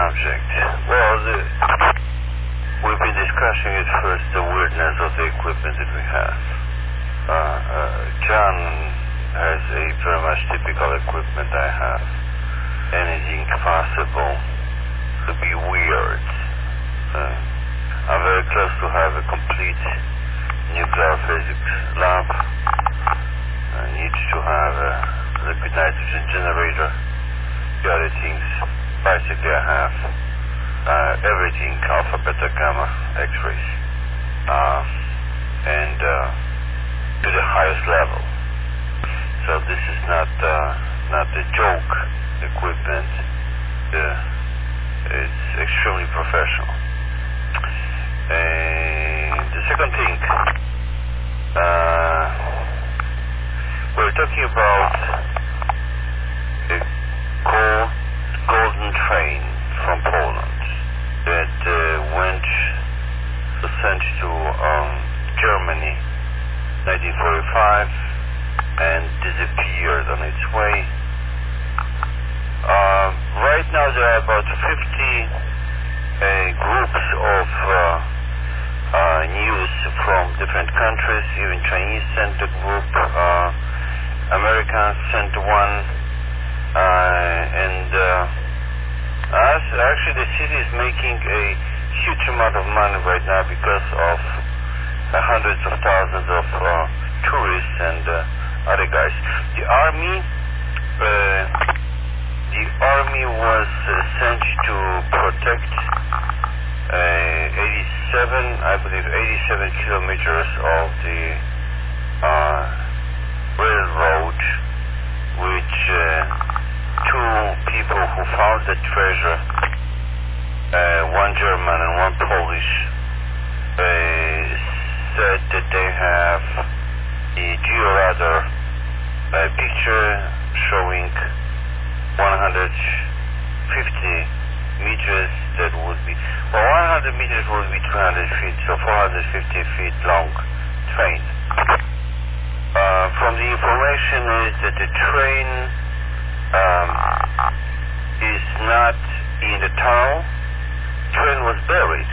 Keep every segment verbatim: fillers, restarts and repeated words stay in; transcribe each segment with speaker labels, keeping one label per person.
Speaker 1: object. Well, the, we've been discussing at first the weirdness of the equipment that we have. Uh, uh, John has a very much typical equipment I have. Anything possible to be weird. Uh, I'm very close to have a complete nuclear physics lab. I need to have a liquid nitrogen generator. The other things, basically I have uh, everything, alpha, beta, gamma, x-rays. Uh, and uh, to the highest level. So this is not uh, not a joke equipment. Uh, it's extremely professional. And the second thing, uh, we're talking about a gold, golden train from Poland that uh, went was sent to um, Germany nineteen forty-five and disappeared on its way. Uh, right now there are about fifty uh, groups of uh, uh, news from different countries. Even Chinese sent a group, uh, Americans sent one, uh, and uh, us, actually the city is making a huge amount of money right now because of uh, hundreds of thousands of uh, tourists and uh, other guys. The army, uh, the army was uh, sent to protect uh, eighty-seven, I believe, eighty-seven kilometers of the uh, railroad, which uh, two people who found the treasure, uh, one German and one Polish, uh, said that they have the georadar uh, picture showing one hundred fifty meters that would be, well, one hundred meters would be two hundred feet, so four hundred fifty feet long train. Uh, from the information is that the train um, is not in the tunnel. The train was buried.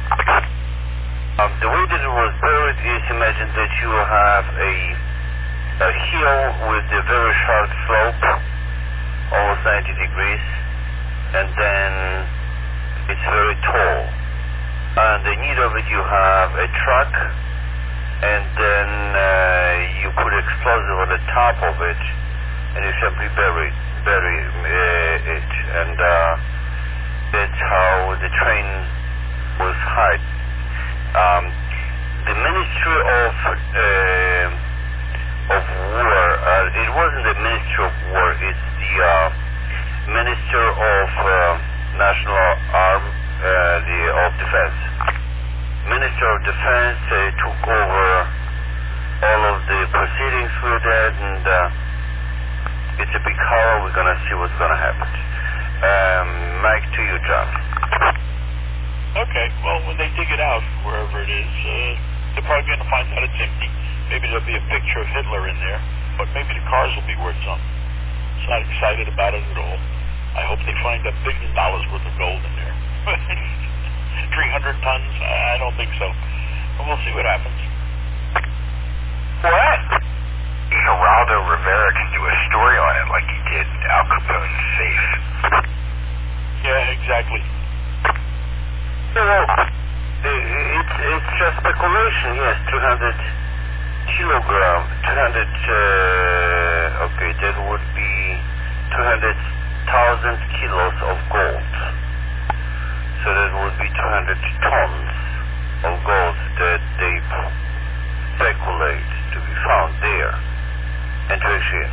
Speaker 1: Um, the way that it was buried is, imagine that you have a, a hill with a very sharp slope, almost ninety degrees, and then it's very tall. Underneath of it you have a truck, and then uh, you put explosive on the top of it, and you simply bury, bury uh, it, and uh, that's how the train was hid. Um, the Ministry of uh, of War, uh, it wasn't the Ministry of War, it's the uh, Minister of uh, National Arm, uh, the of Defense. Minister of Defense uh, took over all of the proceedings with that, and uh, it's a big horror. We're gonna see what's gonna happen. Um, Mike, to you, John.
Speaker 2: Okay, well, when they dig it out, wherever it is, uh, they're probably going to find out it's empty. Maybe there'll be a picture of Hitler in there, but maybe the cars will be worth something. I'm not excited about it at all. I hope they find a billion dollars worth of gold in there. three hundred tons? I don't think so. But we'll see what happens.
Speaker 3: What? Geraldo Rivera can do a story on it like he did Al Capone's safe.
Speaker 2: Yeah, exactly.
Speaker 1: Well, it's, it's just speculation, yes, two hundred kilogram, two hundred, uh, okay, that would be two hundred thousand kilos of gold. So that would be two hundred tons of gold that they speculate to be found there. And to actually,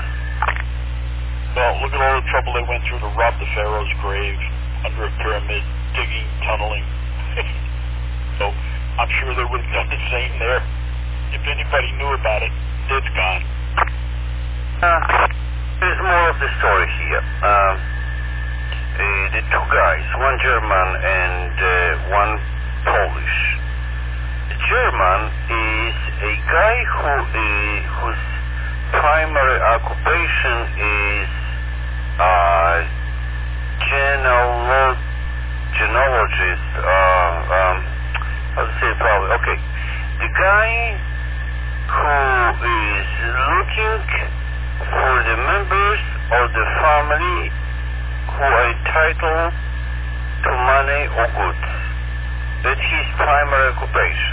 Speaker 2: well, look at all the trouble they went through to rob the Pharaoh's grave, under a pyramid, digging, tunneling. So I'm sure they would have done the same there. If anybody knew about it, it's gone.
Speaker 1: Uh, there's more of the story here. Um, uh, the two guys, one German and uh, one Polish. The German is a guy who uh, whose primary occupation is uh, genealog genealogist, uh, um, how to say it probably, okay, the guy who is looking for the members of the family who are entitled to money or goods. That's his primary occupation.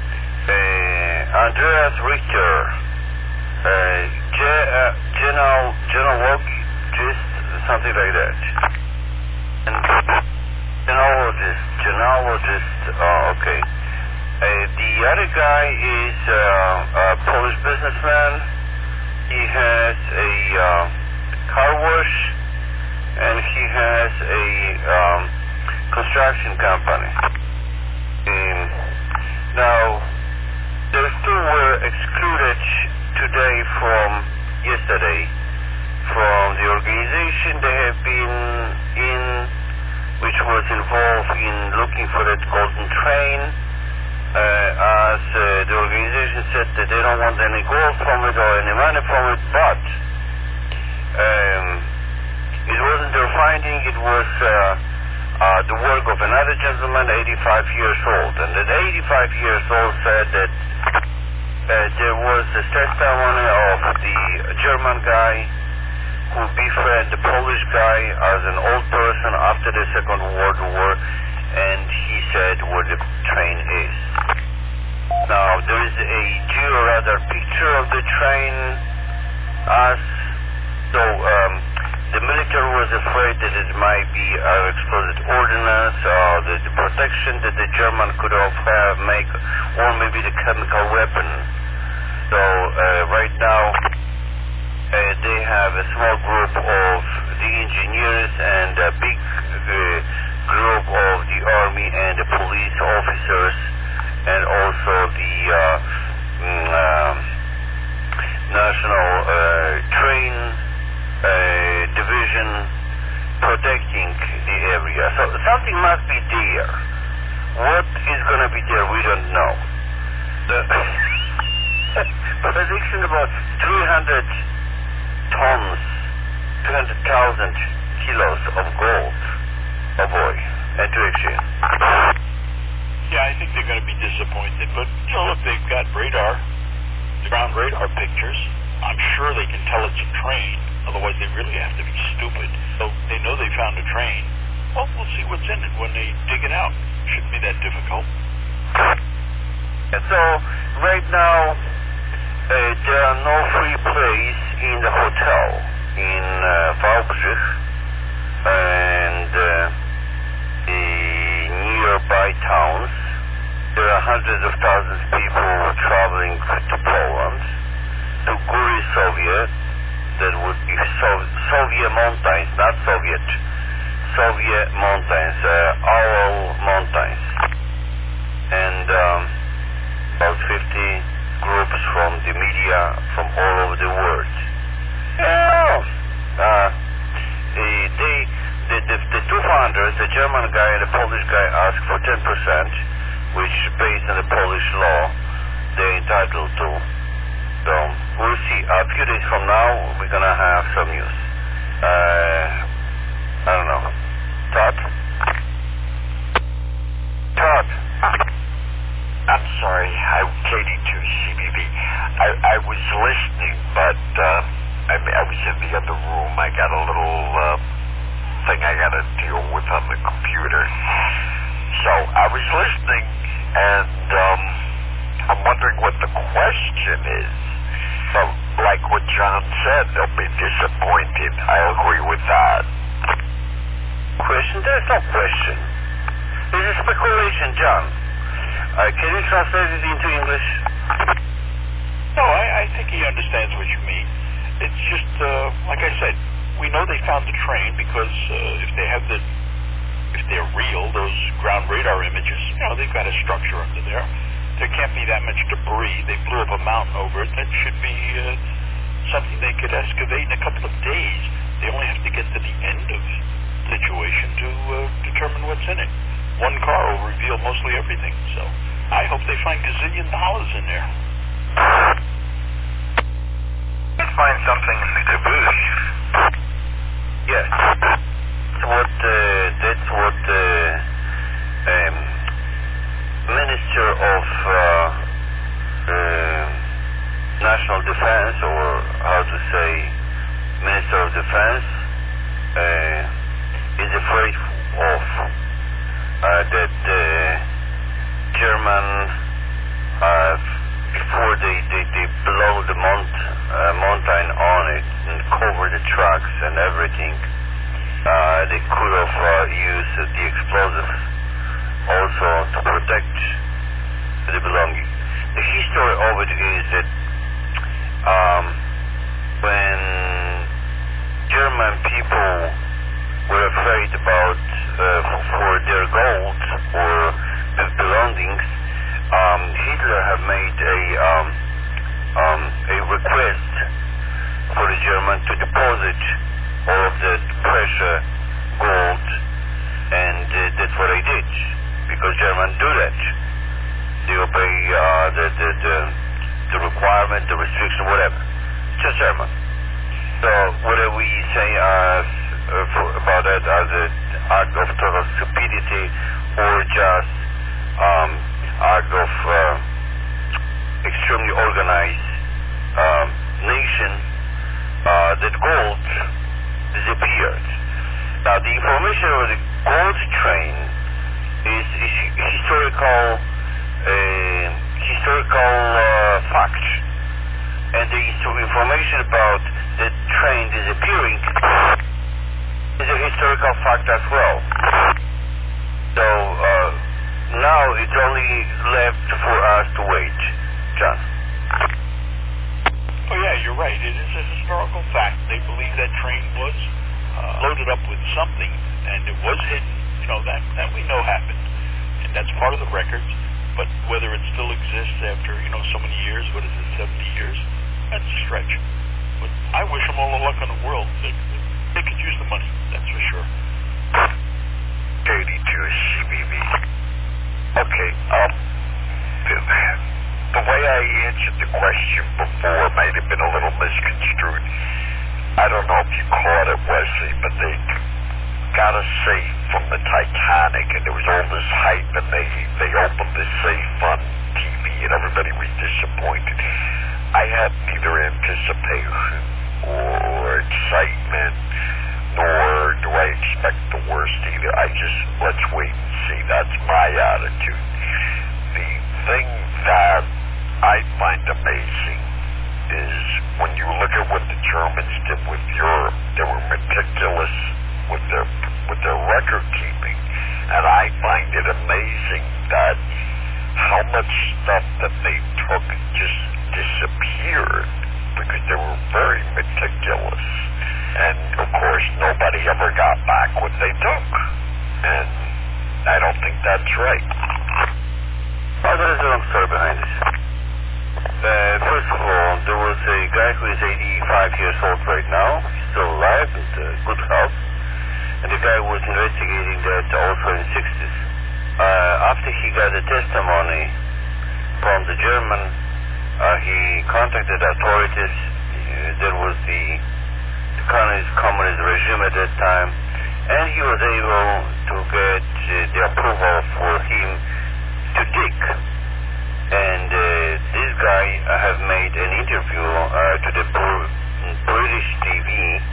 Speaker 1: Uh, Andreas Richter, uh, ge- uh, general, genealogist, something like that. And genealogist, genealogist, uh, okay. Uh, the other guy is uh, a Polish businessman. He has a uh, car wash, and he has a um, construction company. Um, now, those two were excluded today from yesterday from the organization they have been in, which was involved in looking for that golden train. Uh, as uh, the organization said that they don't want any gold from it or any money from it, but um, it wasn't their finding, it was uh, uh, the work of another gentleman, eighty-five years old. And that eighty-five years old said that uh, there was a testimony of the German guy who befriended the Polish guy as an old person after the Second World War, and he said where the train is. Now, there is a georadar picture of the train, as so um, the military was afraid that it might be an explosive ordnance, or the, the protection that the German could have uh, make, or maybe the chemical weapon. So uh, right now, uh, they have a small group of the engineers and a big uh, group of the army and the police officers, and also the uh, mm, uh, national uh, train uh, division protecting the area. So something must be there. What is going to be there, we don't know. The prediction about three hundred tons, two hundred thousand kilos of gold. Oh boy, and to exchange.
Speaker 2: Yeah, I think they're going to be disappointed, but, you know, look, they've got radar, the ground radar pictures. I'm sure they can tell it's a train, otherwise they really have to be stupid. So they know they found a train. Well, we'll see what's in it when they dig it out. Shouldn't be that difficult.
Speaker 1: And so, right now, uh, there are no free plays in the hotel in uh, Wałbrzych and uh, the nearby towns. There are hundreds of thousands of people traveling to Poland, to Góry Soviet, that would be so- Soviet mountains, not Soviet, Soviet mountains, uh, Ural mountains, and um, about fifty groups from the media from all over the world. Yeah, uh, they, the, the, the two founders, the German guy and the Polish guy, asked for ten percent, which, based on the Polish law, they're entitled to. So, we'll see. A few days from now, we're going to have some news. Uh, I don't know. Todd? Todd?
Speaker 3: I'm sorry, I'm K D two C B B. I, I was listening, but uh, I, I was in the other room. I got a little uh, thing I got to deal with on the computer. So I was listening, and um, I'm wondering what the question is. So, like what John said, they'll be disappointed. I agree with that.
Speaker 1: Question? There's no question. This is speculation, John. Uh, can you translate it into English?
Speaker 2: No, I, I think he understands what you mean. It's just, uh, like I said, we know they found the train because uh, if they have the, if they're real, those ground radar images, you know, they've got a structure under there. There can't be that much debris. They blew up a mountain over it. That should be uh, something they could excavate in a couple of days. They only have to get to the end of the situation to uh, determine what's in it. One car will reveal mostly everything. So I hope they find gazillion dollars in there.
Speaker 3: Let's find something in the caboose.
Speaker 1: Yes. That's what, uh, that's what uh, of uh, uh, National Defense, or how to say, Minister of Defense, uh, is afraid of uh, that the German, uh, before they, they, they blow the mount, uh, mountain on it and cover the tracks and everything, uh, they could have uh, used uh, the explosives also to protect the belongings. The history of it is that um, when German people were afraid about uh, for their gold or the belongings, um, Hitler had made a um, um, a request for the German to deposit all of the precious gold, and uh, that's what they did, because Germans do that. They obey uh, the, the, the, the requirement, the restriction, whatever. Just German. So whether we say uh, uh, for, about that as an act of total stupidity or just um, act of uh, extremely organized um, nation, uh, that gold disappeared. Now the information of the gold train is, is historical uh, historical uh, fact, and the information about the train disappearing is a historical fact as well. So uh, now it's only left for us to wait. John.
Speaker 2: Oh yeah, you're right. It is a historical fact. They believe that train was uh, loaded up with something, and it was hidden. You know, that that we know happened, and that's part of the records. But whether it still exists after, you know, so many years, what is it, seventy years? That's a stretch. But I wish them all the luck in the world. They, they could use the money, that's for sure.
Speaker 3: eighty-two C B B. Okay, um, the, the way I answered the question before might have been a little misconstrued. I don't know if you caught it, Wesley, but they got a safe from the Titanic, and there was all this hype, and they, they opened the safe on T V, and everybody was disappointed. I had neither anticipation or excitement, nor do I expect the worst either. I just, let's wait and see. That's my attitude. The thing that I find amazing is when you look at what the Germans did with Europe, they were meticulous with their with their record keeping, and I find it amazing that how much stuff that they took just disappeared because they were very meticulous, and of course nobody ever got back what they took, and I don't think that's right.
Speaker 1: Well, there is a long story behind this. Uh, first of all, there was a guy who is eighty-five years old right now. He's still alive and uh, good health. And the guy was investigating that also in the sixties. Uh, after he got the testimony from the German, uh, he contacted authorities. Uh, there was the, the communist, communist regime at that time, and he was able to get uh, the approval for him to dig. And uh, this guy uh, have made an interview uh, to the Br- British T V.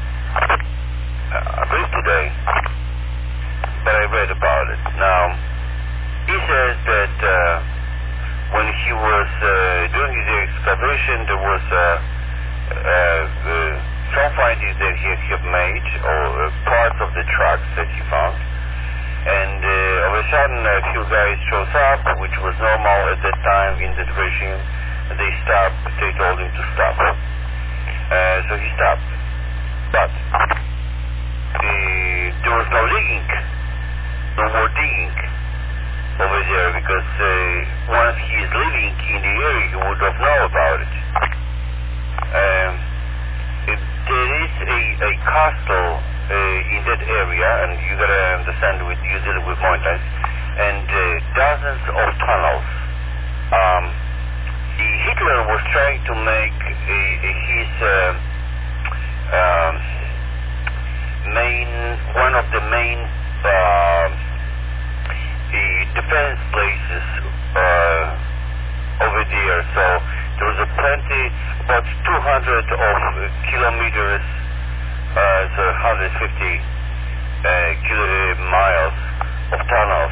Speaker 1: I believe today, but I read about it. Now, he says that uh, when he was uh, doing his excavation, there was uh, uh, uh, some findings that he had made, or uh, parts of the tracks that he found. And uh, all of a sudden, a few guys shows up, which was normal at that time in that regime. And they stopped. They told him to stop. Uh, so he stopped. But Uh, there was no digging, no more digging over there, because uh, once he is living in the area, he would have known about it. Um, it there is a, a castle uh, in that area, and you gotta understand with you deal with mountains, and uh, dozens of tunnels. Um, the Hitler was trying to make a, a, his uh, um, main, one of the main uh, the defense places uh, there. So there was a plenty, about two hundred of uh, kilometers, uh, so one hundred fifty uh, kilo, uh, miles of tunnels,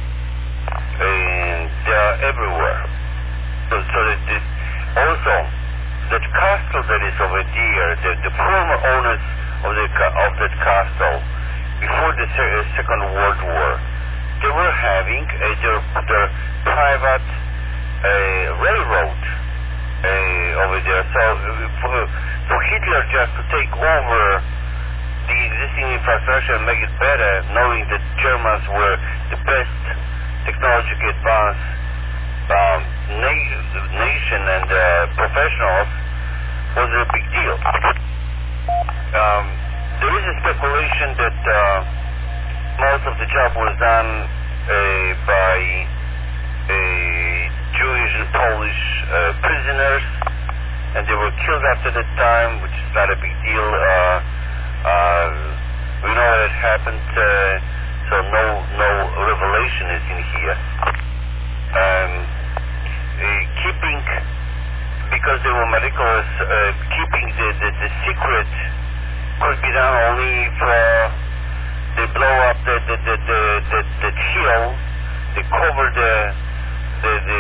Speaker 1: and they are everywhere. So, so that the, also, that castle that is over there, the, the former owners of the of that castle, before the se- Second World War, they were having uh, their, their private uh, railroad uh, over there. So uh, for, for Hitler just to take over the existing infrastructure and make it better, knowing that Germans were the best technologically advanced um, na- nation and uh, professionals, was a big deal. Um, there is a speculation that uh, most of the job was done uh, by uh, Jewish and Polish uh, prisoners, and they were killed after that time, which is not a big deal. Uh, uh, we know that it happened, uh, so no no revelation is in here. Um, uh, keeping, because they were meticulous, uh, keeping the, the, the secret could be done only if uh, they blow up the the the the, the, the hill, they cover the the the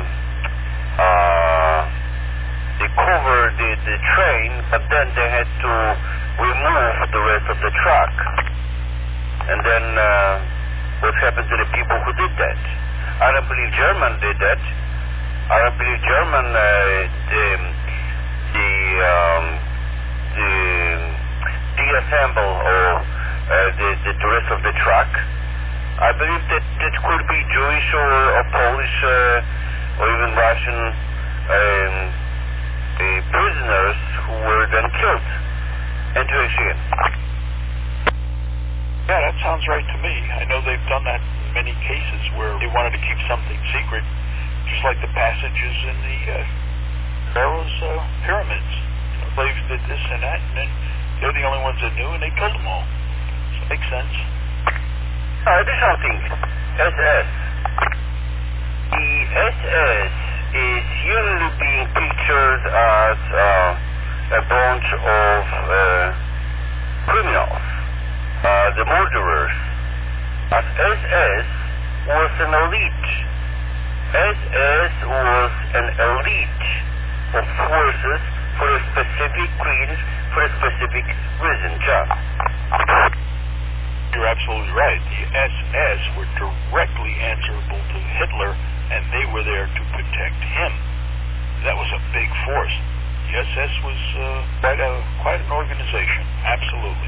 Speaker 1: uh, they cover the, the train, but then they had to remove the rest of the truck. And then uh, what happened to the people who did that? I don't believe German did that. I don't believe German uh, the the um, the deassemble or uh, the, the the rest of the truck. I believe that that could be Jewish or, or Polish uh, or even Russian um, uh, prisoners who were then killed. Intuition.
Speaker 2: Yeah, that sounds right to me. I know they've done that in many cases where they wanted to keep something secret, just like the passages in the uh, Pharaoh's uh, pyramids. You know, slaves did this and that, and then they're the only ones that knew, and they killed them all. So it makes sense.
Speaker 1: Uh, there's something. S S. The S S is usually being pictured as uh, a bunch of uh, criminals, uh, the murderers. But S S was an elite. S S was an elite of forces for a specific creed, for a specific reason. John.
Speaker 2: You're absolutely right. The S S were directly answerable to Hitler, and they were there to protect him. That was a big force. The S S was uh, quite a quite an organization. Absolutely.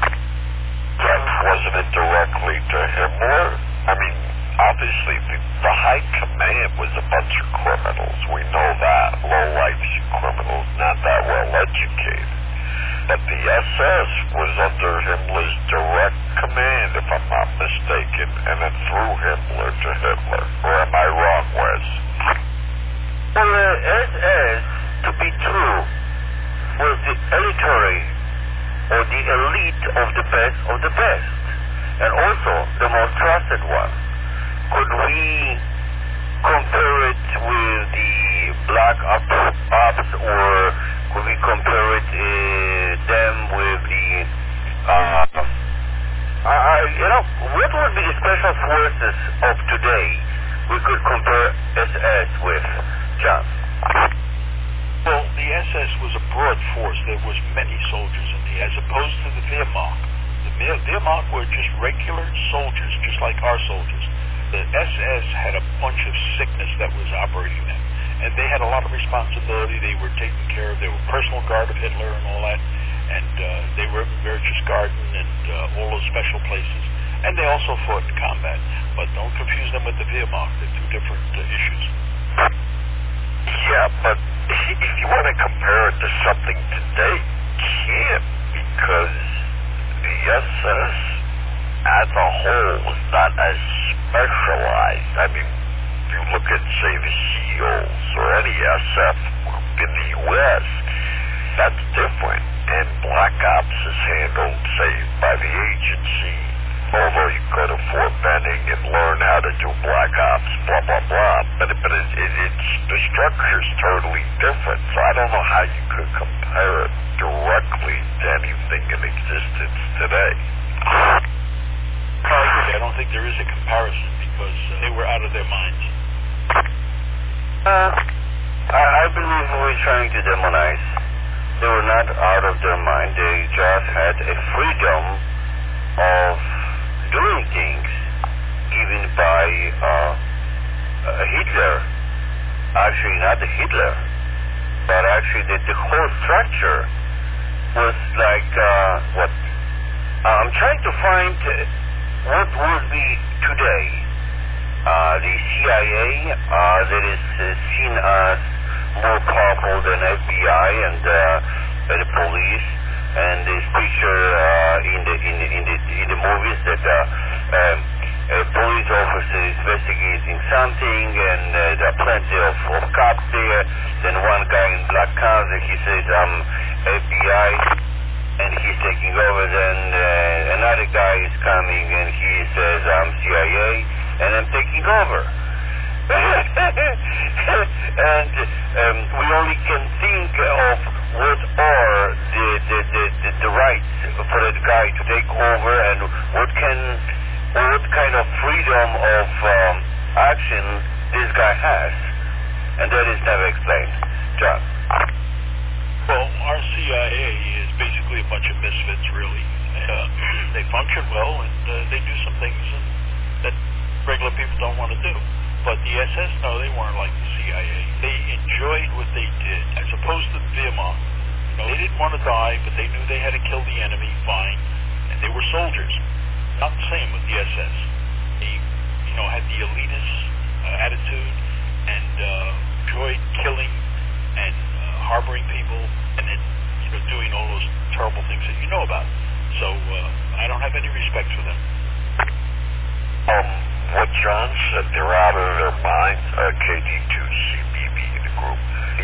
Speaker 3: But wasn't it directly to Himmler? I mean, obviously, the, the high command was a bunch of criminals. We know that. Low-life criminals, not that well-educated. But the S S was under Himmler's direct command, if I'm not mistaken, and then through Himmler to Hitler. Or am I wrong, Wes?
Speaker 1: Well, the S S, to be true, was the elitary or the elite of the best of the best, and also the most trusted one. Could we compare it with the Black Ops, ops or could we compare it uh, them with the uh, uh, you know, what would be the special forces of today we could compare S S with, John?
Speaker 2: Well, the S S was a broad force. There was many soldiers in the, as opposed to the Wehrmacht. The Wehrmacht were just regular soldiers, just like our soldiers. The S S had a bunch of sickness that was operating them, and they had a lot of responsibility. They were taking care of, they were personal guard of Hitler and all that, and uh, they were in Berchtesgaden and uh, all those special places, and they also fought in combat. But don't confuse them with the Wehrmacht. They're two different uh, issues.
Speaker 3: Yeah, but if you want to compare it to something today, you can't, because the S S as a whole was not as specialized. I mean, if you look at, say, the SEALs or any S F group in the U S, that's different. And Black Ops is handled, say, by the agency. Although you go to Fort Benning and learn how how to do black ops, blah, blah, blah. But, but it, it, it's, the structure's totally different, so I don't know how you could compare it directly to anything in existence today.
Speaker 2: I don't think there is a comparison because uh, they were out of their minds.
Speaker 1: Uh, I, I believe we're trying to demonize. They were not out of their mind. They just had a freedom of doing things, even by uh, uh, Hitler. Actually, not the Hitler, but actually the, the whole structure was like, uh, what? Uh, I'm trying to find uh, what would be today. Uh, the C I A uh, that is uh, seen as more powerful than F B I and uh, the police, and this picture uh, in the in the in the, in the movies that uh, um, a police officer is investigating something, and uh, there are plenty of, of cops there. Then one guy in black comes and he says, "I'm F B I," and he's taking over. Then uh, another guy is coming and he says, "I'm C I A," and I'm taking over. And um, we only can think of what are the the, the, the the rights for that guy to take over, and what can what kind of freedom of um, action this guy has, and that is never explained. John.
Speaker 2: Well, our C I A is basically a bunch of misfits, really. Uh, they function well, and uh, they do some things that regular people don't want to do. But the S S, no, they weren't like the C I A. They enjoyed what they did, as opposed to the Wehrmacht. You know, they didn't want to die, but they knew they had to kill the enemy, fine. And they were soldiers. Not the same with the S S. They, you know, had the elitist uh, attitude and uh, enjoyed killing and uh, harboring people and then, you know, doing all those terrible things that you know about. So uh, I don't have any respect for them.
Speaker 3: Um, what John said, they're out of their minds, uh, K D two C B B, the group. The,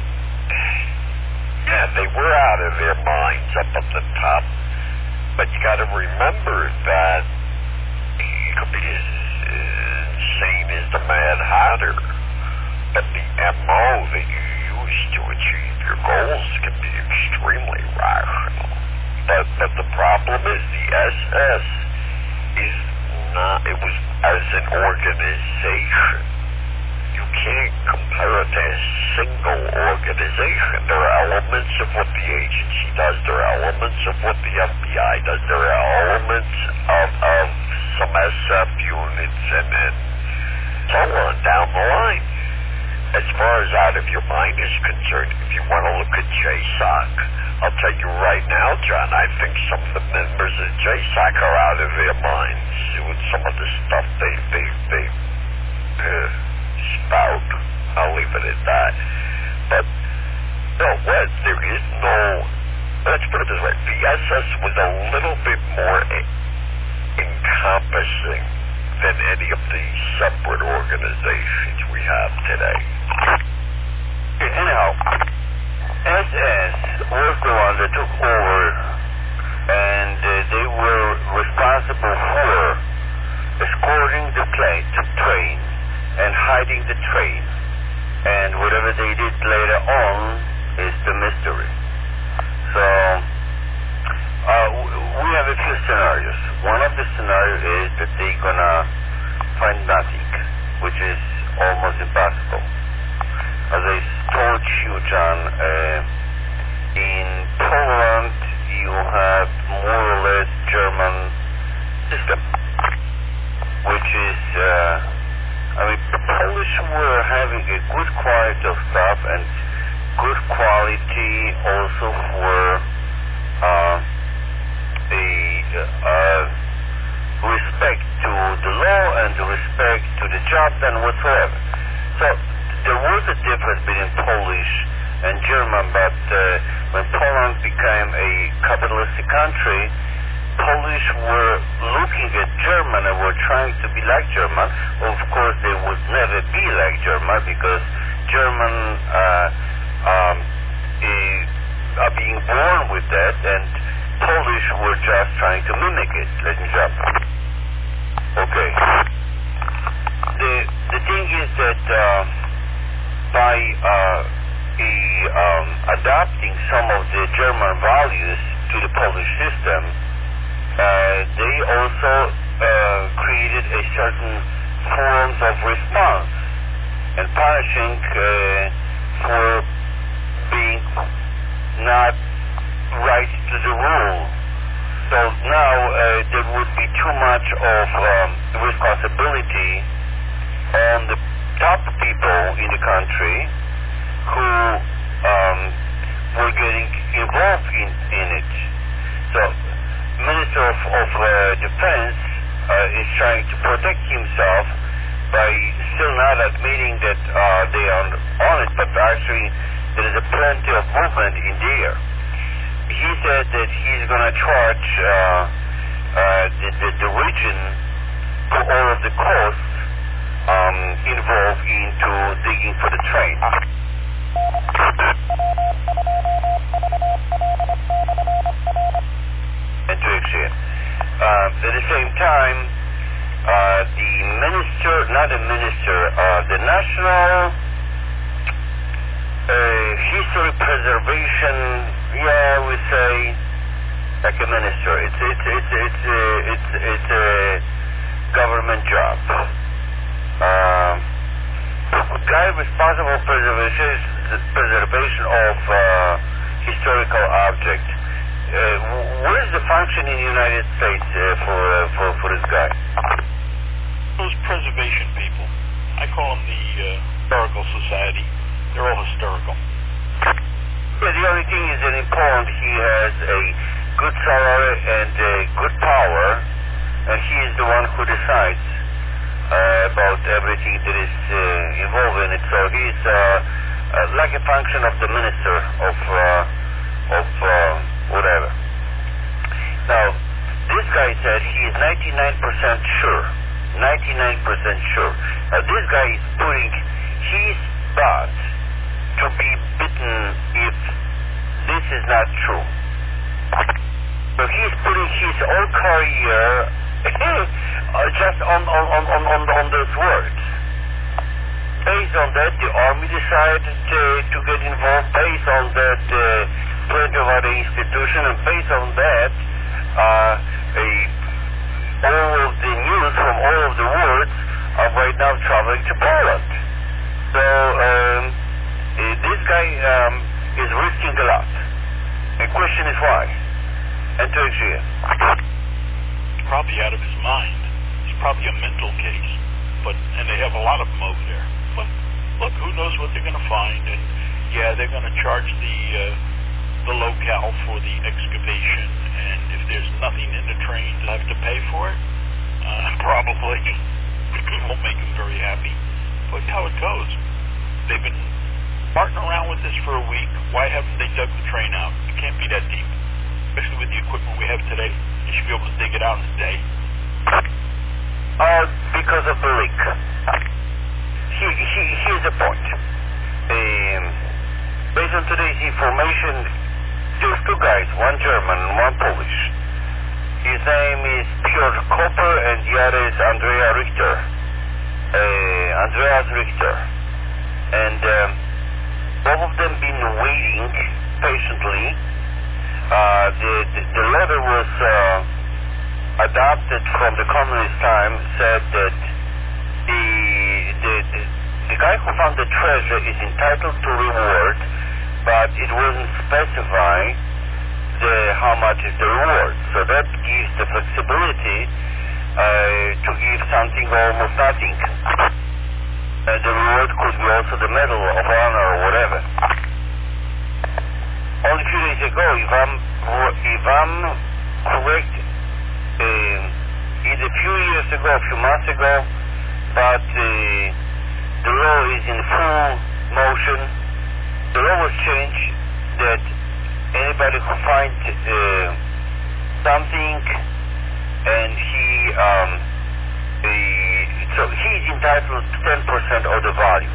Speaker 3: yeah, they were out of their minds up at the top, but you got to remember that you could be as insane as the Mad Hatter, but the M O that you use to achieve your goals can be extremely rational. But, but the problem is the S S is not, it was as an organization. You can't compare it to a single organization. There are elements of what the agency does. There are elements of what the F B I does. There are elements of, of some S F units and then so on down the line. As far as out of your mind is concerned, if you want to look at J SOC, I'll tell you right now, John, I think some of the members of J SOC are out of their minds with some of the stuff they, they, they uh, spout. I'll leave it at that. But, no, what? There is no, let's put it this way, the S S was a little bit more encompassing than any of the separate organizations we have today.
Speaker 1: Okay, anyhow, S S was the one that took over, and uh, they were responsible for escorting the plane, the train, and hiding the train. And whatever they did later on is the mystery. So, uh, we have a few scenarios. One of the scenarios is that they're gonna find nothing, which is almost impossible. As I told you, John, uh, in Poland you have more or less German system, which is, uh, I mean, the Polish were having a good quality of stuff and good quality also for uh, a uh, respect to the law and the respect to the job and whatsoever. So there was a difference between Polish and German, but uh, when Poland became a capitalistic country, Polish were looking at German and were trying to be like German. Of course, they would never be like German because German uh, um, uh, are being born with that, and Polish were just trying to mimic it. Let me jump. Okay. some of the German values to the Polish system, uh, they also uh, created a certain forms of response and punishing uh, for being not right to the rule. So now uh, there would be too much of um, responsibility on the top people in the country who um, were getting involved in, in it. So Minister of, of uh, Defense uh, is trying to protect himself by still not admitting that uh, they are on it, but actually there is a plenty of movement in there. He said that he's going to charge uh, uh, the, the, the region for all of the costs um, involved into digging for the train. And to exit. Uh, at the same time, uh, the minister, not the minister, uh, the National uh, History Preservation, yeah, we say, like a minister. It's it's it's it's a it's it's a government job. Uh, guy responsible for preservation preservation of uh, historical object. Uh, what is the function in the United States uh, for uh, for for this guy?
Speaker 2: Those preservation people. I call them the uh, Historical Society. They're all hysterical.
Speaker 1: Yeah, the only thing is that in Poland he has a good salary and a good power, and he is the one who decides uh, about everything that is uh, involved in it. So he's uh, uh, like a function of the minister of uh, of uh, whatever. Now, this guy said he is ninety-nine percent sure, ninety-nine percent sure. Now, this guy is putting his butt to be bitten if this is not true. So he's putting his whole career uh, just on, on, on, on, on, on those words. Based on that, the army decided to, to get involved. Based on that, uh, plenty of other institutions, and based on that, uh, a, all of the news from all of the world are right now traveling to Poland. So, um, Uh, this guy um, is risking a lot. The question is why? And to explain.
Speaker 2: He's probably out of his mind. It's probably a mental case. But and they have a lot of them over there. But look, who knows what they're going to find? And yeah, they're going to charge the uh, the locale for the excavation. And if there's nothing in the train to have to pay for it, uh, probably won't make them very happy. But how it goes. They've been farting around with this for a week. Why haven't they dug the train out? It can't be that deep. Especially with the equipment we have today. They should be able to dig it out in a day.
Speaker 1: Uh, because of the leak. He, he, here's the point. Um, based on today's information, there's two guys, one German and one Polish. His name is Piotr Koper and the other is Andrea Richter. Uh, Andreas Richter. And um, both of them been waiting patiently. Uh, the, the, the letter was uh, adopted from the communist time, said that the, the, the, the guy who found the treasure is entitled to reward, but it wasn't specify the, how much is the reward. So that gives the flexibility uh, to give something or almost nothing. Uh, the reward could be also the Medal of Honor or whatever. Only a few days ago, if I'm, if I'm correct, uh, either a few years ago, a few months ago, but uh, the law is in full motion. The law was changed that anybody who finds uh, something and he um, uh, so he's entitled to ten percent of the value.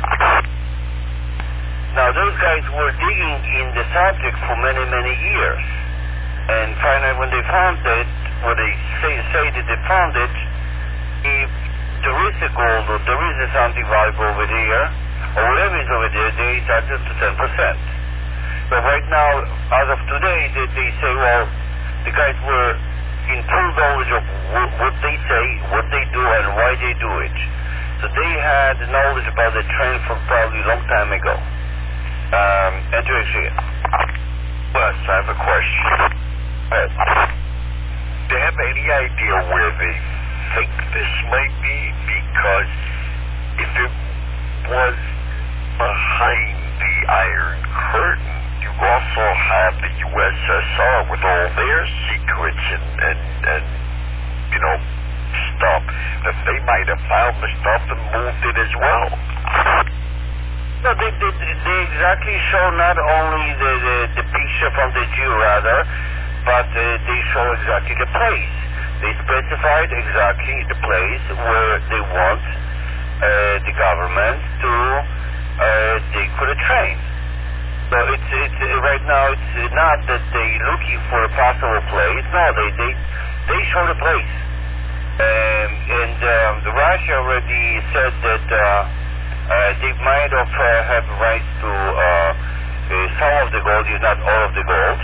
Speaker 1: Now those guys were digging in the subject for many, many years. And finally when they found it, when they say, say that they found it, if there is a gold or there is something valuable over there, or whatever is over there, they entitled to ten percent. But right now, as of today, they, they say, well, the guys were in full knowledge of w- what they say, what they do, and why they do it. So they had knowledge about the train from probably a long time ago. Um, and to actually,
Speaker 3: Wes, I have a question.
Speaker 1: Yes.
Speaker 3: Do you have any idea where they think this might be? Because if it was behind the Iron Curtain, you also have the U S S R with all their secrets and, and, and you know, stuff. That they might have found the stuff and moved it as well.
Speaker 1: No, they, they, they exactly show not only the, the, the picture from the Jew, rather, but uh, they show exactly the place. They specified exactly the place where they want uh, the government to uh, dig for the train. So it's, it's uh, right now it's not that they're looking for a possible place. No, they they, they show the place. Um, and um, the Russia already said that uh, uh, they might have uh, have rights to uh, uh, some of the gold, if not all of the gold.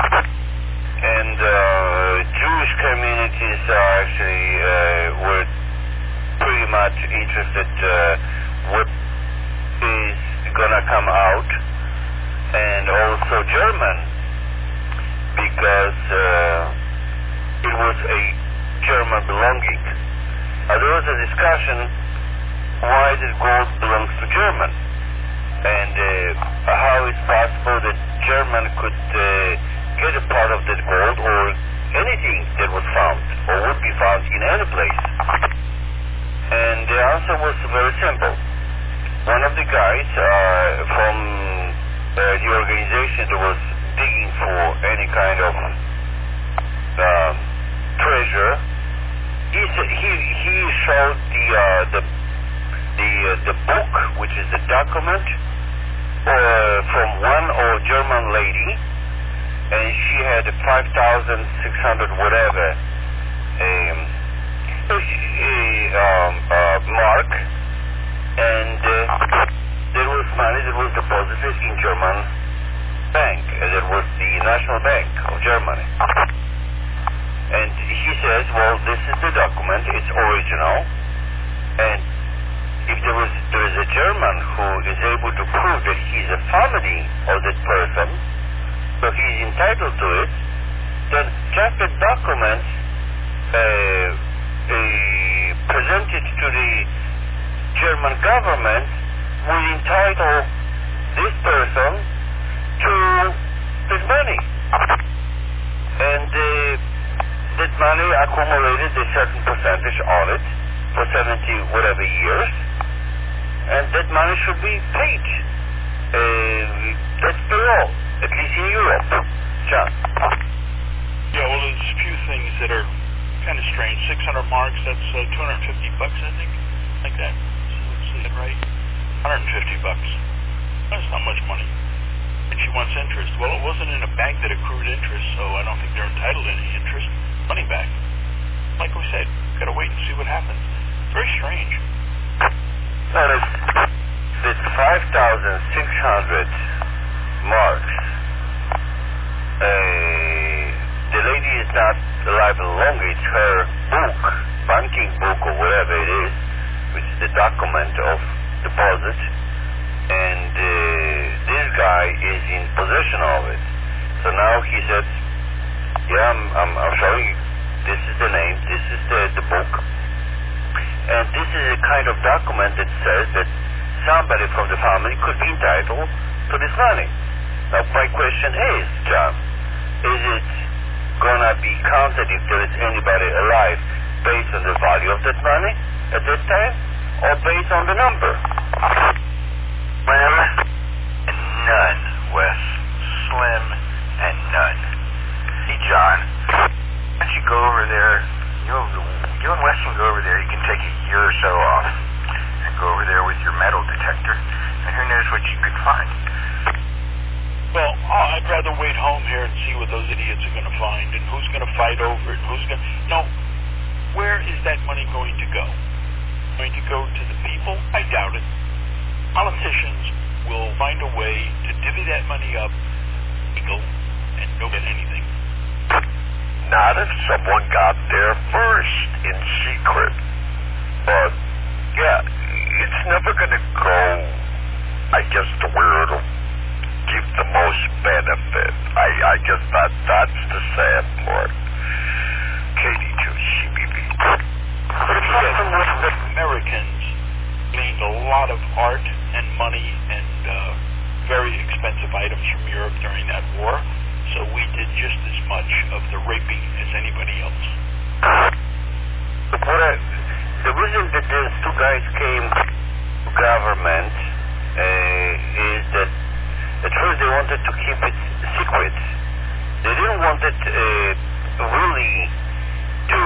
Speaker 1: And uh, Jewish communities are actually uh, were pretty much interested uh, what is gonna come out, and also German, because uh, it was a German belonging. Uh, there was a discussion why this gold belongs to German, and uh, how it's possible that German could uh, get a part of that gold or anything that was found or would be found in any place. And the answer was very simple. One of the guys uh, from uh, the organization that was digging for any kind of um, treasure, he he he showed the uh, the the uh, the book, which is the document uh, from one or German lady, and she had a five thousand six hundred whatever um, um, uh, mark, and uh, there was money that was deposited in German bank, and it was the National Bank of Germany. And he says, well, this is the document, it's original, and if there was there is a German who is able to prove that he's a family of that person, so he's entitled to it, then just the document uh, uh, presented to the German government will entitle this person to this money. And uh, that money accumulated a certain percentage on it for seventy whatever years, and that money should be paid. Uh, that's the law, at least in Europe. John?
Speaker 2: Yeah, well, there's a few things that are kind of strange. six hundred marks, that's uh, two hundred fifty bucks, I think, like that. Is that right? one hundred fifty bucks. That's not much money. And she wants interest. Well, it wasn't in a bank that accrued interest, so I don't think they're entitled to any interest. Money back. Like we said, gotta wait and see what happens. Very strange.
Speaker 1: No, this, this five thousand six hundred marks, uh, the lady is not alive any longer. It's her book, banking book or whatever it is, which is the document of deposit, and uh, this guy is in possession of it. So now he said, yeah, I'm, I'm, I'm showing you, this is the name, this is the, the book, and this is a kind of document that says that somebody from the family could be entitled to this money. Now my question is, John, is it gonna be counted if there is anybody alive based on the value of that money at that time, or based on the number?
Speaker 3: Well, none, Wes. Slim and none. See, John, why don't you go over there, you, you and Wes can go over there, you can take a year or so off, and go over there with your metal detector, and who knows what you could find.
Speaker 2: Well, oh, I'd rather wait home here and see what those idiots are going to find, and who's going to fight over it, who's going to... No, where is that money going to go? Going to go to the people? I doubt it. Politicians will find a way to divvy that money up illegal and don't get anything.
Speaker 3: Not if someone got there first in secret. But, yeah, it's never going to go, I guess, to where it'll give the most benefit. I, I guess that that's the sad part. K D two C B B.
Speaker 2: But the problem was that Americans gained a lot of art and money and uh, very expensive items from Europe during that war, so we did just as much of the raping as anybody else.
Speaker 1: What I, the reason that these two guys came to government uh, is that at first they wanted to keep it secret. They didn't want it uh, really to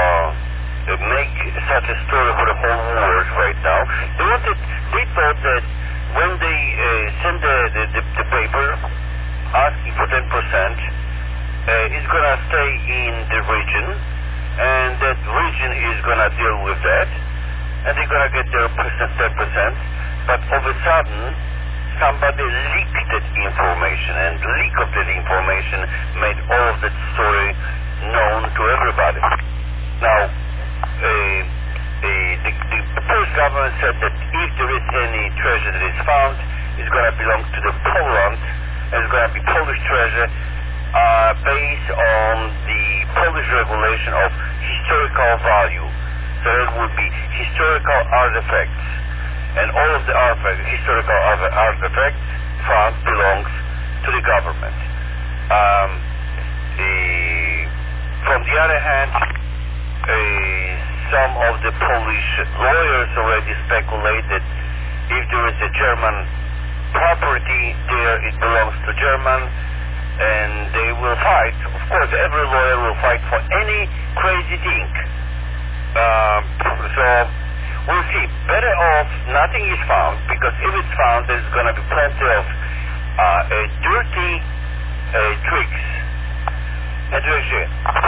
Speaker 1: uh, make such a story for the whole world right now. They wanted, they thought that when they uh, send the, the, the, the paper asking for ten percent, uh, it's going to stay in the region, and that region is going to deal with that, and they're going to get their ten percent, but all of a sudden, somebody leaked that information, and the leak of that information made all of that story known to everybody. Now, uh, uh, the, the, the Polish government said that if there is any treasure that is found, it's going to belong to the Poland, and it's going to be Polish treasure uh, based on the Polish regulation of historical value. So it would be historical artifacts. And all of the artifacts, historical artifacts found belongs to the government. Um, the, from the other hand, uh, some of the Polish lawyers already speculate that if there is a German property there, it belongs to German, and they will fight. Of course, every lawyer will fight for any crazy thing. Um, so we'll see. Better off nothing is found, because if it's found, there's going to be plenty of uh, uh, dirty uh, tricks. Andrzej.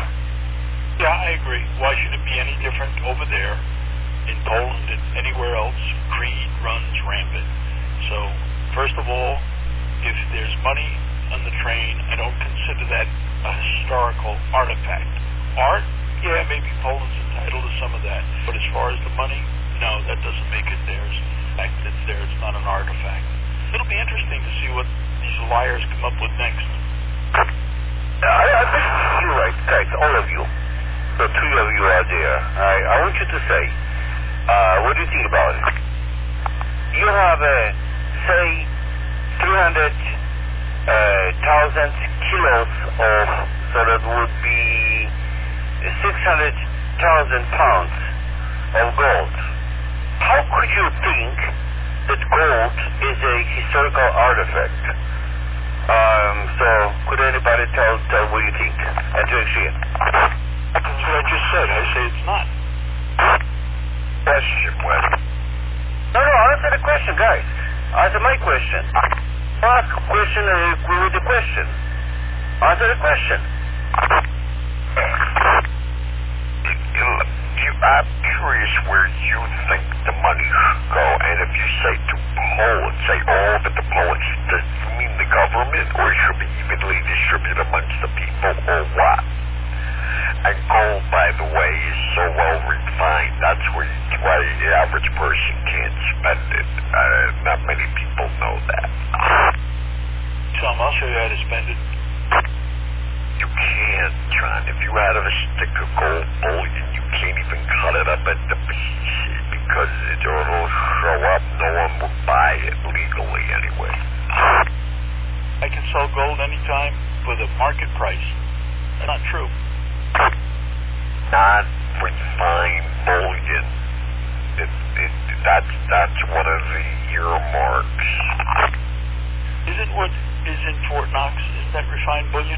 Speaker 2: Yeah, I agree. Why should it be any different over there in Poland and anywhere else? Greed runs rampant. So, first of all, if there's money on the train, I don't consider that a historical artifact. Art, yeah, maybe Poland's entitled to some of that. But as far as the money, no, that doesn't make it theirs. The fact that it's there, it's not an artifact. It'll be interesting to see what these liars come up with next.
Speaker 1: I, I think you're right, guys, all of you. The three of you are there. I, I want you to say, uh, what do you think about it? You have, uh, say, three hundred thousand kilos of, so that would be six hundred thousand pounds of gold. How could you think that gold is a historical artifact? Um, so, could anybody tell, tell what you think? And to explain.
Speaker 2: That's what I just said. I say it's not.
Speaker 3: Question, Wes.
Speaker 1: No, no, answer the question, guys. Answer my question. Ask a question and agree with the question. Answer the question.
Speaker 3: You, I'm curious where you think the money should go, and if you say to Poland, say all of it to Poland, does you mean the government, or it should be evenly distributed amongst the people, or what? And gold, by the way, is so well refined. That's where you, why the average person can't spend it. Uh, not many people know that.
Speaker 2: Tom, I'll show you how to spend it.
Speaker 3: You can't, John. If you had a stick of gold bullion, you can't even cut it up at the pieces because it'll show up. No one will buy it legally anyway.
Speaker 2: I can sell gold anytime for the market price. That's not true.
Speaker 3: Not refined bullion. It, it, that's that's one of the earmarks.
Speaker 2: Isn't what is in Fort Knox, isn't that refined bullion?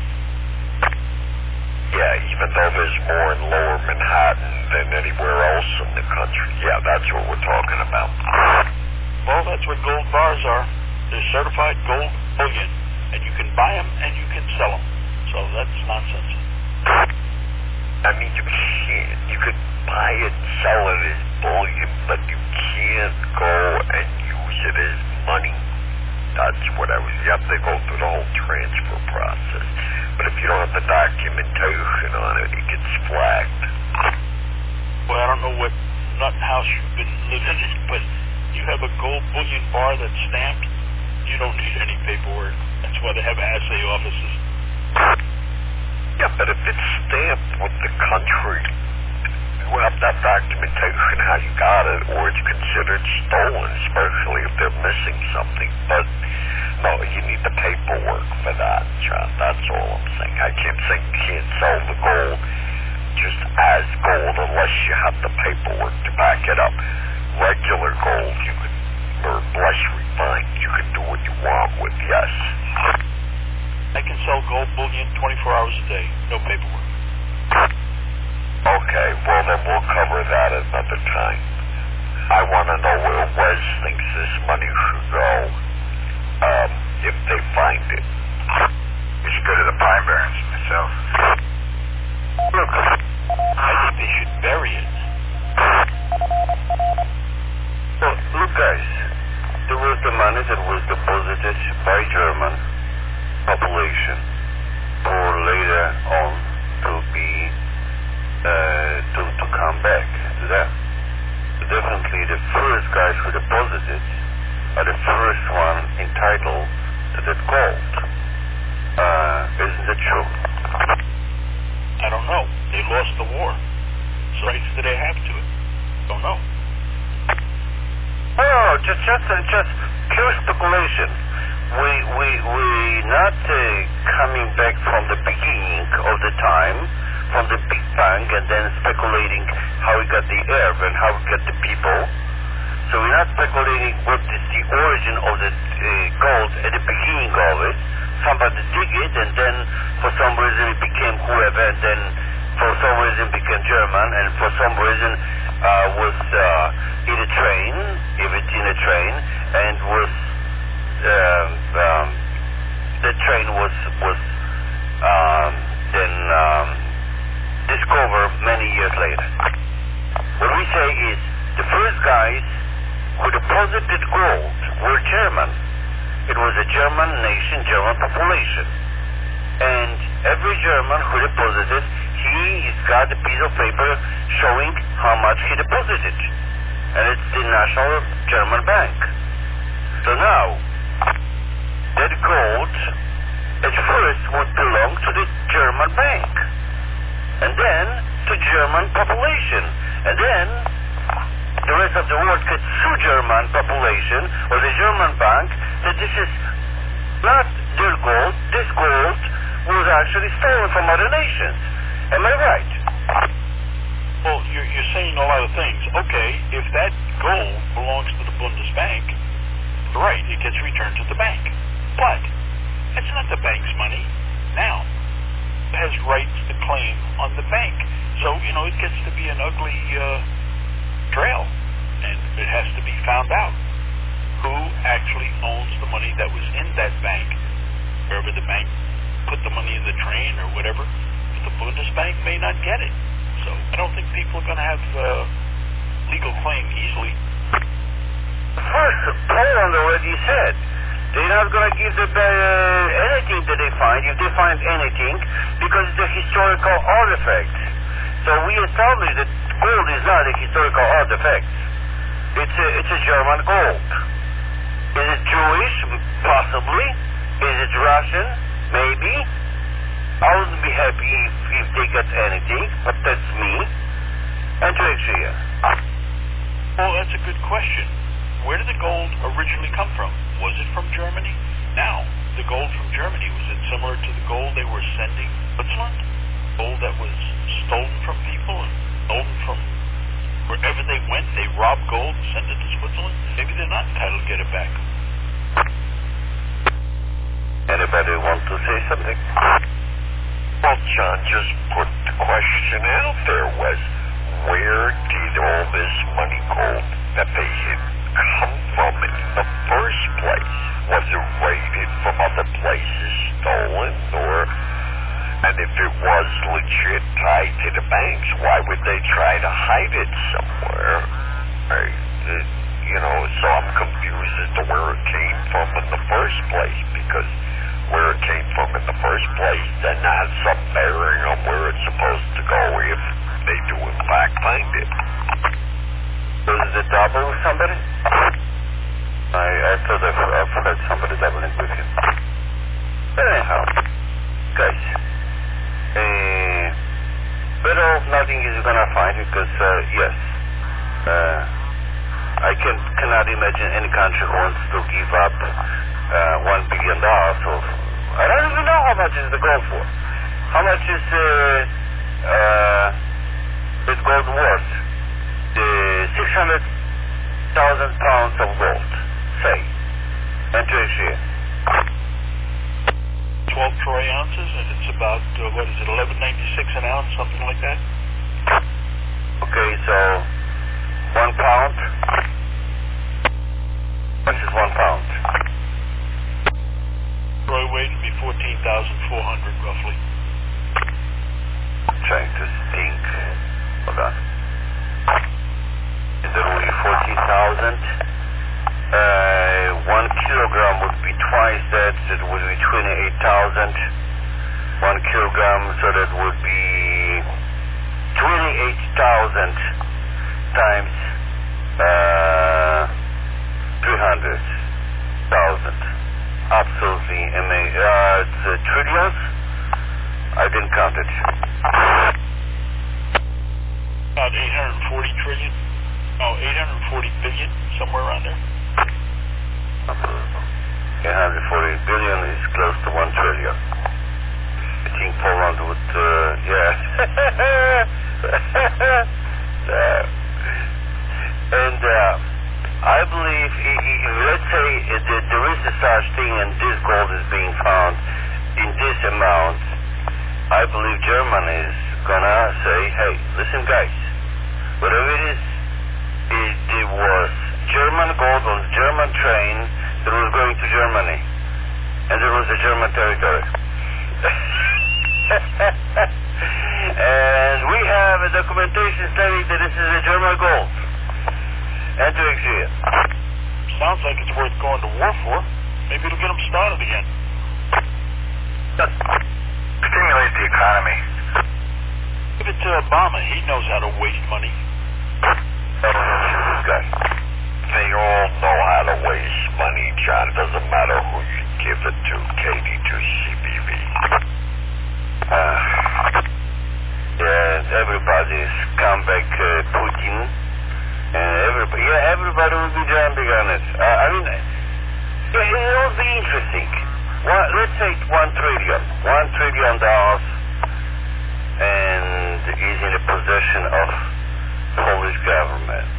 Speaker 3: Yeah, even though there's more in Lower Manhattan than anywhere else in the country. Yeah, that's what we're talking about.
Speaker 2: Well, that's what gold bars are. They're certified gold bullion, and you can buy them and you can sell them. So that's nonsense.
Speaker 3: I mean, you can't. You could buy it and sell it as bullion, but you can't go and use it as money. That's what I was, yep, they go through the whole transfer process. But if you don't have the documentation on it, it gets flagged.
Speaker 2: Well, I don't know what nut house you've been living in, but you have a gold bullion bar that's stamped, you don't need any paperwork. That's why they have assay offices.
Speaker 3: Yeah, but if it's stamped with the country, you have that documentation how you got it, or it's considered stolen, especially if they're missing something. But no, you need the paperwork for that, John. That's all I'm saying. I can't say you can't sell the gold just as gold unless you have the paperwork to back it up. Regular gold, you can, or less refined, you can do what you want with, yes.
Speaker 2: I can sell gold bullion twenty-four hours a day, no paperwork.
Speaker 3: Okay, well then we'll cover that another time. I want to know where Wes thinks this money should go, um, if they find it. You should go to the Pine Barrens myself.
Speaker 2: Look, I think they should bury it.
Speaker 1: Well, look guys, there was the money that was deposited by German population for later on to be uh, to, to come back to them. So definitely the first guys who deposited are the first one entitled to that gold. Uh, isn't that true?
Speaker 2: I don't know. They lost the war. So rights do they have to it? Don't know.
Speaker 1: Oh, just just uh, just pure speculation. We we we not uh, coming back from the beginning of the time, from the Big Bang, and then speculating how we got the herb and how we got the people. So we're not speculating what is the origin of the uh, gold at the beginning of it. Somebody dig it, and then for some reason it became whoever, and then for some reason became German, and for some reason uh, was uh, in a train, if it's in a train, and was um, um, the train was was um, then um, discovered many years later. What we say is the first guys who deposited gold were German. It was a German nation, German population. And every German who deposited, he has got a piece of paper showing how much he deposited. And it's the National German Bank. So now, that gold at first would belong to the German bank. And then to German population. And then the rest of the world could sue German population or the German bank that this is not their gold, this gold was actually stolen from other nations. Am I right?
Speaker 2: Well, you're, you're saying a lot of things. Okay, if that gold belongs to the Bundesbank, right, it gets returned to the bank. But it's not the bank's money now. It has rights to claim on the bank. So, you know, it gets to be an ugly uh, trail. And it has to be found out who actually owns the money that was in that bank. Wherever the bank put the money in the train or whatever, but the Bundesbank may not get it. So I don't think people are going to have uh, legal claim easily.
Speaker 1: First, Poland already said they're not going to give the, uh, anything that they find, if they find anything, because it's a historical artifact. So we established that gold is not a historical artifact. It's a, it's a German gold. Is it Jewish? Possibly. Is it Russian? Maybe. I wouldn't be happy if, if they got anything, but that's me. And to Asia.
Speaker 2: Well, that's a good question. Where did the gold originally come from? Was it from Germany? Now, the gold from Germany, was it similar to the gold they were sending to Switzerland? Gold that was stolen from people and stolen from wherever they went, they robbed gold and sent it to Switzerland? Maybe they're not entitled to get it back.
Speaker 1: Anybody want to say something?
Speaker 3: Well, John just put the question out there, was where did all this money gold that they hid come from in the first place? Was it raided from other places, stolen, or, and if it was legit tied to the banks, why would they try to hide it somewhere? Right? Uh, you you know, so I'm confused as to where it came from in the first place, because where it came from in the first place then has some bearing on where it's supposed to go if they do in fact find it.
Speaker 1: So is it double with somebody? I, I thought I've, I've heard somebody doubling with you. But anyhow, guys, uh, better off nothing is gonna find, because uh, yes, uh, I can, cannot imagine any country who wants to give up uh, one billion dollars of, I don't even know how much is the gold for. How much is uh, uh, this gold worth? The six hundred thousand pounds of gold, say, enter here.
Speaker 2: twelve troy ounces, and it's about, uh, what is it, eleven ninety-six an ounce, something like that?
Speaker 1: Okay, so one pound. What is one pound?
Speaker 2: Troy weight would be fourteen thousand four hundred, roughly.
Speaker 1: Trying to think. Hold on. Is it only fourteen thousand? Uh, one kilogram would be twice that. It would be twenty-eight thousand. One kilogram, so that would be twenty-eight thousand times uh, three hundred thousand. Absolutely amazing. Uh, it's uh, trillions? I didn't count it.
Speaker 2: About eight hundred forty trillion? Oh, eight hundred forty billion, somewhere around there.
Speaker 1: eight hundred forty billion is close to one trillion. I think Poland would, uh, yeah. uh, and uh, I believe, i- i- let's say uh, that there is a such thing and this gold is being found in this amount, I believe Germany is gonna say, hey, listen guys, whatever it is, it, it was German gold on German train that was going to Germany, and there was a German territory. And we have a documentation stating that this is a German gold. And to exit.
Speaker 2: Sounds like it's worth going to war for. Maybe it'll get them started again.
Speaker 3: Stimulate the economy.
Speaker 2: Give it to Obama. He knows how to waste money.
Speaker 1: This guy.
Speaker 3: They all know how to waste money, John. It doesn't matter who you give it to, K D two C B V.
Speaker 1: Uh, yeah, everybody's come back uh, Putin. And everybody, yeah, everybody will be jumping on it. Uh, I mean, yeah, it will be interesting. One, let's say one trillion. One trillion dollars and is in the possession of Polish government.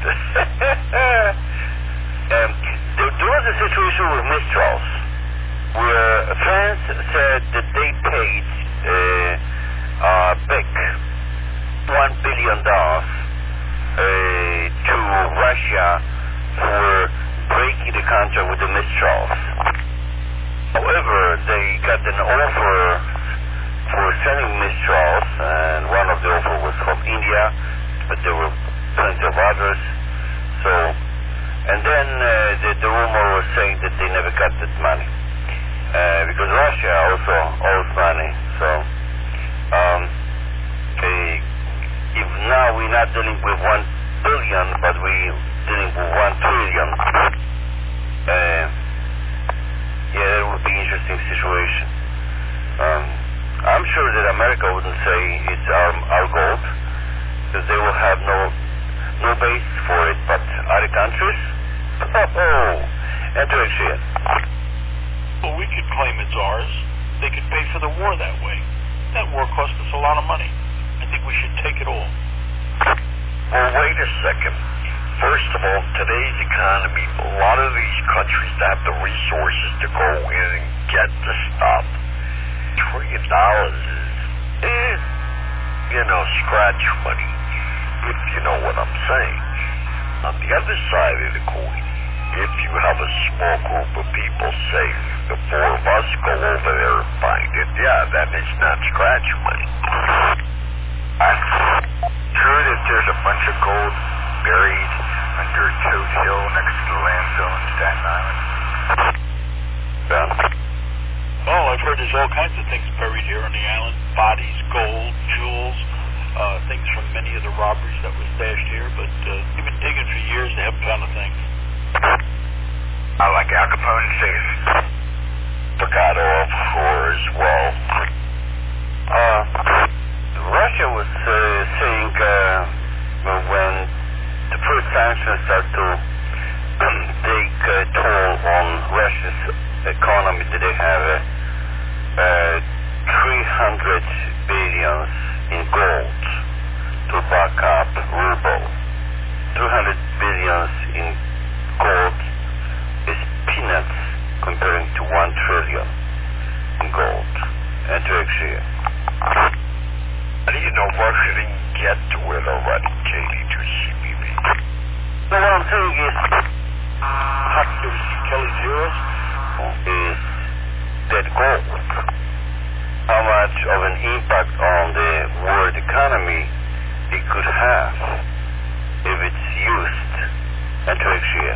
Speaker 1: um, there, there was a situation with Mistrals where France said that they paid uh, uh, back one billion dollars uh, to Russia for breaking the contract with the Mistrals. However, they got an offer for selling Mistrals, and one of the offers was from India, but there were plenty of others. So, and then uh, the, the rumor was saying that they never got that money uh, because Russia also owes money. So, um, they, if now we're not dealing with one billion, but we're dealing with one trillion. Uh, yeah, that would be an interesting situation. Um, I'm sure that America wouldn't say it's our, our gold, because they will have no no base for it, but other countries? Oh, enter it.
Speaker 2: Well, we could claim it's ours. They could pay for the war that way. That war cost us a lot of money. I think we should take it all.
Speaker 3: Well, wait a second. First of all, today's economy, a lot of these countries have the resources to go in and get the stuff. Trillion dollars is, eh, you know, scratch money, if you know what I'm saying. On the other side of the coin, if you have a small group of people, say the four of us go over there and find it, yeah, then it's not scratch money. I'm sure that there's a bunch of gold buried
Speaker 4: under Toad Hill next to the landfill in Staten Island.
Speaker 1: Yeah.
Speaker 2: Well, I've heard there's all kinds of things buried here on the island. Bodies, gold, jewels, uh, things from many of the robberies that were stashed here, but uh, they've been digging for years, they haven't found a thing.
Speaker 4: I like Al Capone safe.
Speaker 3: Picado of four as well.
Speaker 1: Uh, Russia was uh, saying uh, when the first sanctions start to take a toll on Russia's economy, that they have uh, uh, three hundred billions in gold to back up ruble. two hundred billions in gold is peanuts comparing to one trillion in gold. And to actually,
Speaker 3: How do you know Russia didn't get to it already, K D two C B B?
Speaker 1: so what I'm saying is,
Speaker 2: Have you ever seen Kelly Zeros?
Speaker 1: is that gold, how much of an impact on the world economy it could have if it's used and to actually,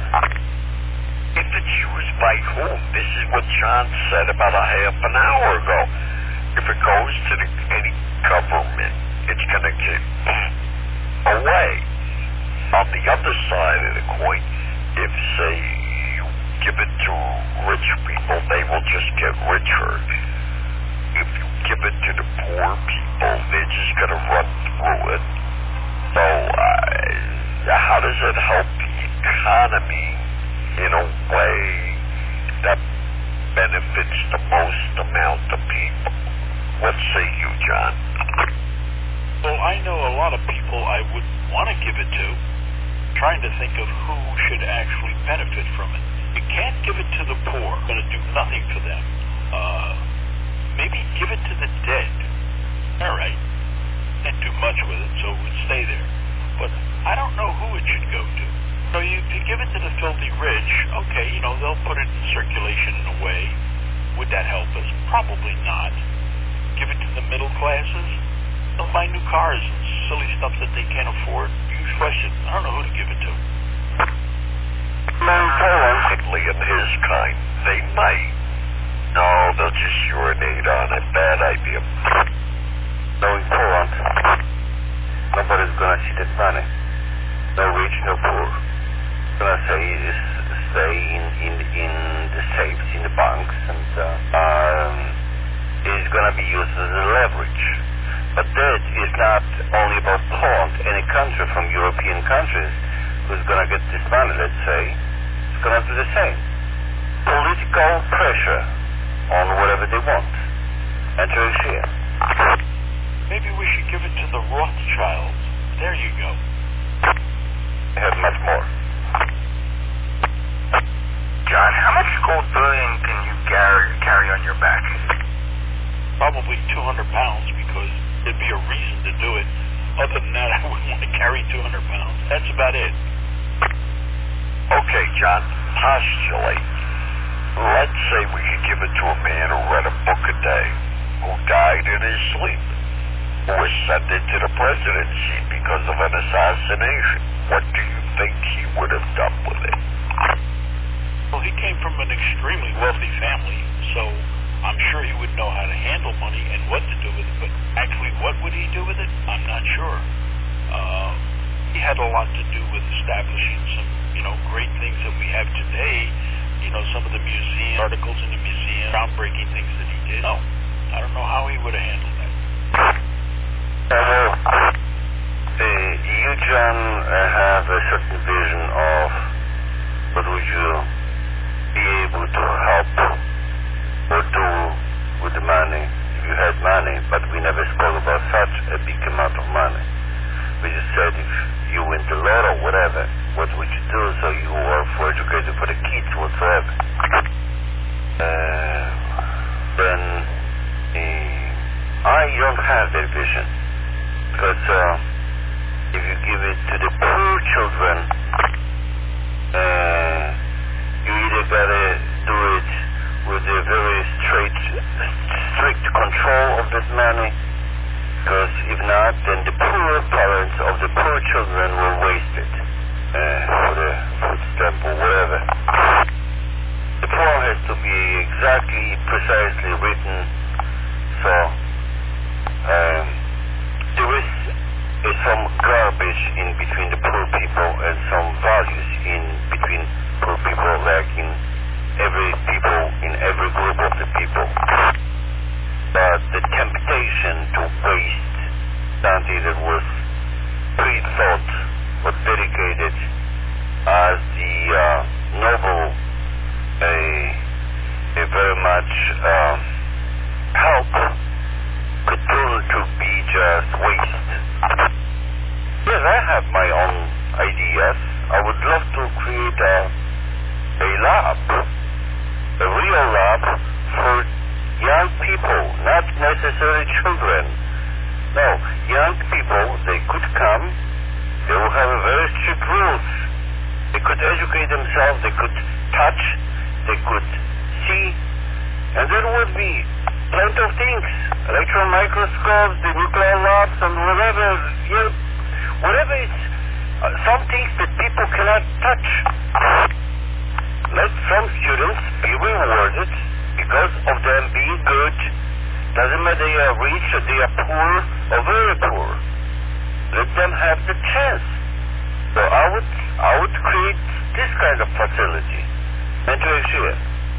Speaker 3: If it's used by whom? This is what John said about a half an hour ago. If it goes to the, any government, it's going to get away. On the other side of the coin, if, say, you give it to rich people, they will just get richer. If you give it to the poor people, they're just going to run through it. So, uh, how does it help the economy in a way that benefits the most amount of people? What say you, John?
Speaker 2: Well, I know a lot of people I would want to give it to, trying to think of who should actually benefit from it. You can't give it to the poor, going to do nothing for them. Uh, maybe give it to the dead. All right. Can't do much with it, so it would stay there. But I don't know who it should go to. So you, you give it to the filthy rich, okay, you know, they'll put it in circulation in a way. Would that help us? Probably not. Give it to the middle classes. They'll buy new cars and silly stuff that they can't afford. Huge question. I don't know who to give it to.
Speaker 3: Likely in his kind, they might. No, they'll just urinate on it. Bad idea.
Speaker 1: no important. Nobody's gonna see that money. No rich, no poor. Gonna say is stay in, in, in the safes, in the banks, and uh, um, is gonna be used as a leverage. But that is not only about Poland. Any country from European countries who's gonna get this money, let's say, is gonna do the same. Political pressure on whatever they want. And to share.
Speaker 2: Maybe we should give it to the Rothschilds. There you go.
Speaker 1: They have much more.
Speaker 4: John, how much gold bullion can you carry, carry on your back?
Speaker 2: Probably two hundred pounds, because there'd be a reason to do it. Other than that, I wouldn't want to carry two hundred pounds. That's about it.
Speaker 3: Okay, John, postulate. Let's say we could give it to a man who read a book a day, who died in his sleep, who was sent into the presidency because of an assassination. What do you think he would have done with it?
Speaker 2: Well, he came from an extremely wealthy family, so I'm sure he would know how to handle money and what to do with it, but actually what would he do with it? I'm not sure. Uh, he had a lot to do with establishing some, you know, great things that we have today. You know, some of the museum articles in the museum, groundbreaking things that he did. No, I don't know how he would have handled that.
Speaker 1: Uh, well, uh, you, John, uh, have a certain vision of what would you be able to help or do with the money if you had money, but we never spoke about such a big amount of money. We just said if you win the lotto, whatever, what would you do so you are for educated for the kids whatsoever? Uh, then uh, I don't have that vision, because uh, if you give it to the poor children, uh, you either gotta do it with a very straight, strict control of that money, because if not, then the poor parents of the poor children will waste it uh, for precisely written. So um, there is, is some garbage in between the poor people and some values in between poor people, like in every people, in every group of the people. But the temptation to waste something that was pre-thought, was dedicated as the uh, noble, a, a very much um, help, could turn to be just waste. Yes, I have my own ideas. I would love to create a, a lab, a real lab for young people, not necessarily children. No, young people, they could come, they will have a very strict rules. They could educate themselves, they could touch, they could see, and there would be plenty of things. Electron microscopes, the nuclear labs, and whatever, you know, whatever it's, uh, some things that people cannot touch. Let some students be rewarded because of them being good. Doesn't matter they are rich or they are poor or very poor. Let them have the chance. So I would I would create this kind of facility. And to share.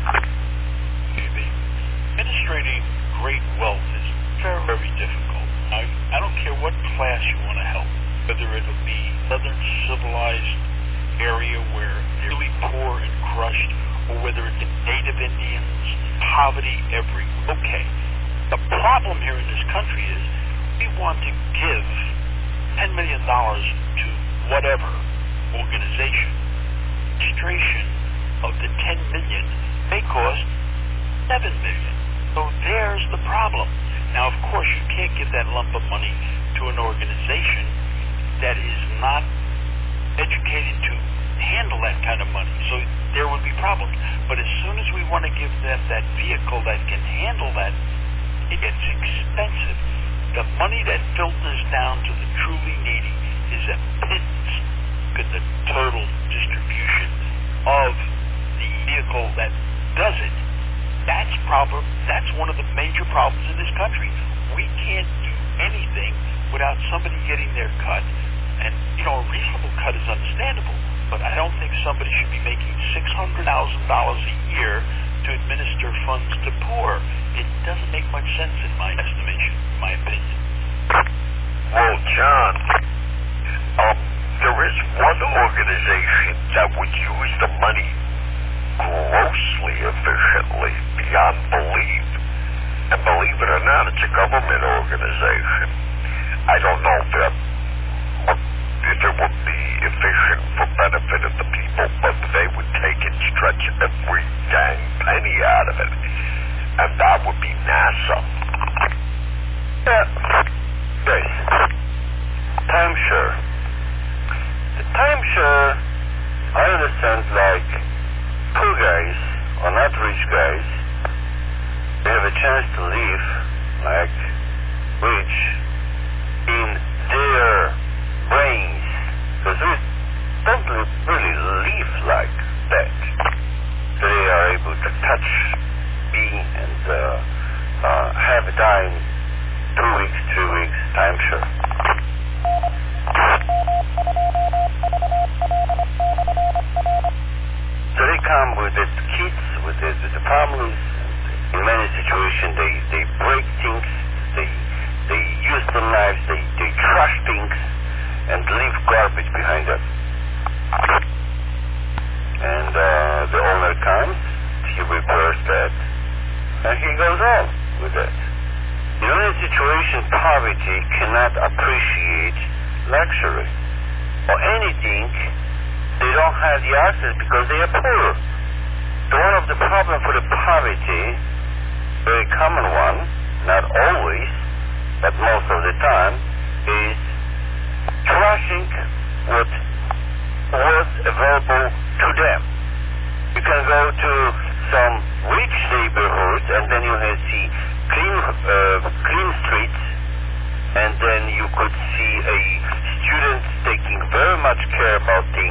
Speaker 2: Administrating great wealth is very, very difficult. I, I don't care what class you want to help, whether it'll be southern civilized area where they're really poor and crushed, or whether it's native Indians, poverty everywhere. Okay. The problem here in this country is we want to give ten million dollars to whatever organization. Registration of the ten million dollars may cost seven million dollars. So there's the problem. Now, of course, you can't give that lump of money to an organization that is not educated to handle that kind of money. So there would be problems. But as soon as we want to give them that vehicle that can handle that, it gets expensive. The money that filters down to the truly needy is a pittance in the total distribution of the vehicle that does it. That's problem. That's one of the major problems in this country. We can't do anything without somebody getting their cut. And, you know, a reasonable cut is understandable, but I don't think somebody should be making six hundred thousand dollars a year to administer funds to poor. It doesn't make much sense in my estimation, in my opinion.
Speaker 3: Well, John, um, there is one organization that would use the money grossly efficiently, beyond belief. And believe it or not, it's a government organization. I don't know if that if it would be efficient for benefit of the people, but they would take and stretch every dang penny out of it. And that would be NASA.
Speaker 1: Yeah. Guys, timeshare. The timeshare, I understand, like, poor guys, or not rich guys, they have a chance to live like rich in their brains. Because we don't really live like that. So they are able to touch, be, and uh, uh, have a time, two weeks, three weeks, timeshare. So they come with the kids, with the, with the families. In many situations, they, they break things, they they use the knives, they, they trash things, and leave garbage behind them. And uh, the owner comes, he repairs that, and he goes on with that. In any situation, poverty cannot appreciate luxury or anything. They don't have the access because they are poor. So one of the problems for the poverty, very common one, not always, but most of the time, is trashing what was available to them. You can go to some rich neighborhoods and then you will see clean, uh, clean streets, and then you could see a student taking very much care about things.